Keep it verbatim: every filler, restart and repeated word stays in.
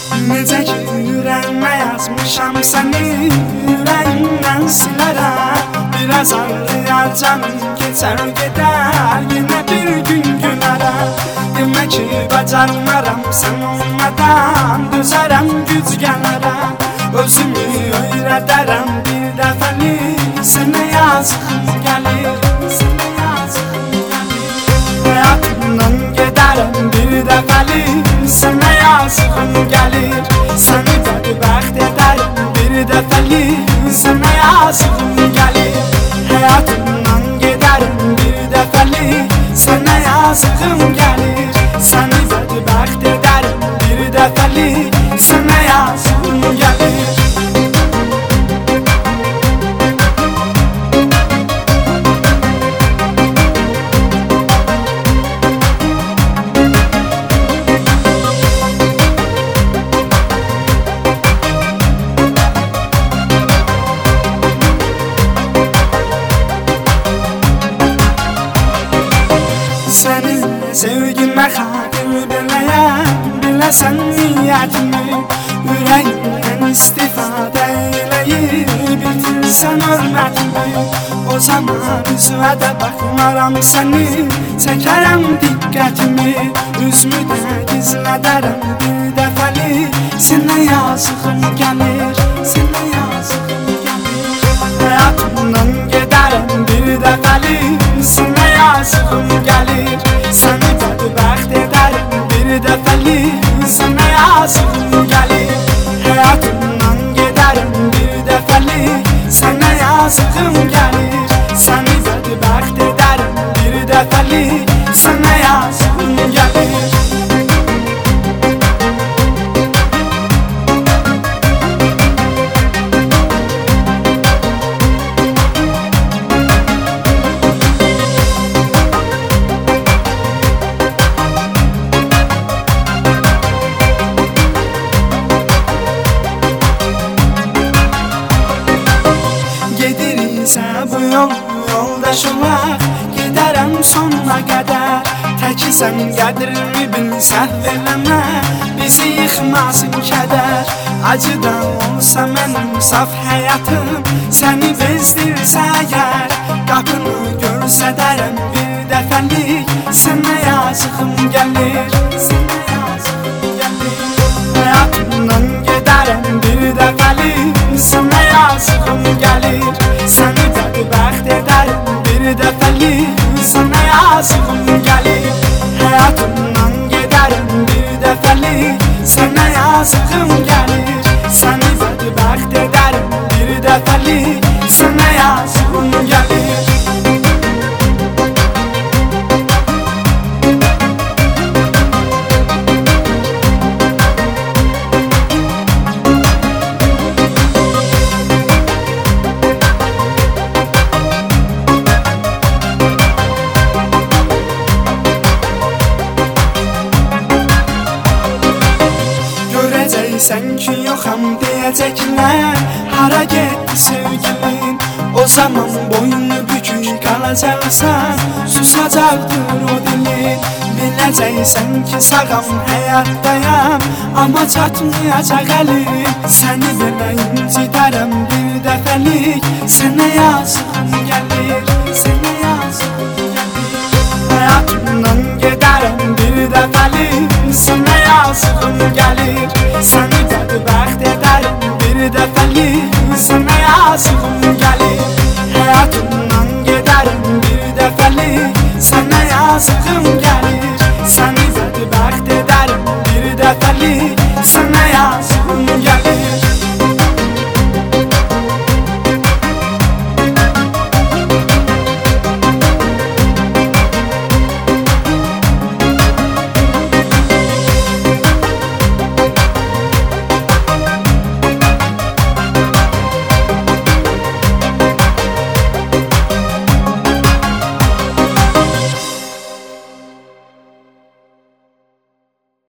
Necə ki ürəyimə yazmışam səni, ürəyimdən silərəm. Biraz ağrıyar canım, keçər gedər, yenə bir gün gülərəm. Demək ki bacarmaram, sən olmadan dözərəm, güc gələrəm. Özümü öyrədərəm bir dəfəlik, sənə yazığım gəlir, sənə yazığım gəlir. Həyatımdan gedərəm bir dəfəlik, sənə yazığım gəlir. Səni bədbəxt edərəm bir dəfəlik, sənə yazığım gəlir. Həyatımdan gedərəm bir dəfəlik, sənə yazığım gəlir. Səni bədbəxt edərəm bir dəfəlik, sənə yazığım gəlir. Sənin sevgimə xatir beləyəm, biləsən niyyətimi. Ürəyimdən istifadə eləyib, bitirsən hörmətimi. O zaman üzvə də baxmaram səni, çəkərəm diqqətimi. Üzümü də gizlədərəm bir dəfəlik, sənə yazığım gəlir, sənə yazığım gəlir. Həyatımdan gedərəm bir dəfəlik, sənə yazığım gəlir. Səni bədbəxt edərəm bir dəfəlik, sənə yazığım gəlir. Həyatımdan gedərəm bir dəfəlik, sənə yazığım gəlir. Səni bədbəxt edərəm bir dəfəlik, sənə yazığım gəlir. Bu yol yoldaş olaq, gedərəm sonuna qədər. Təkisən qədrimi bil, səhv eləmə, bizi yıxmasın kədər. Acı da olsa mənim saf həyatım, səni bezdirsə əgər. Qapını görsədərəm bir dəfəlik, sənə yazığım gəlir, sənə yazığım gəlir. Həyatımdan gedərəm bir dəfəlik, sənə yazığım gəlir. Səni bədbəxt edərəm bir dəfəlik, sənə yazığım gəlir. Həyatımdan gedərəm bir dəfəlik, sənə yazığım gəlir. Səni bədbəxt edərəm bir dəfəlik, sənə yazığım gəlir. Görəcəksən ki yoxam deyəcəklər, hara getdi sevgilin. O zaman boynu bükük qalacaqsan, susacaqdır o dilin. Biləcəksən ki sağam, həyatdayam, amma çatmayacaq əlim. Səni belə incidərəm bir dəfəlik, sənə yazığım gəlir, sənə yazığım gəlir. Həyatımdan gedərəm bir dəfəlik, sənə yazığım gəlir. Səni bədbəxt edərəm bir dəfəlik, sənə yazığım gəlir. Həyatımdan gedərəm bir dəfəlik, sənə yazığım gəlir.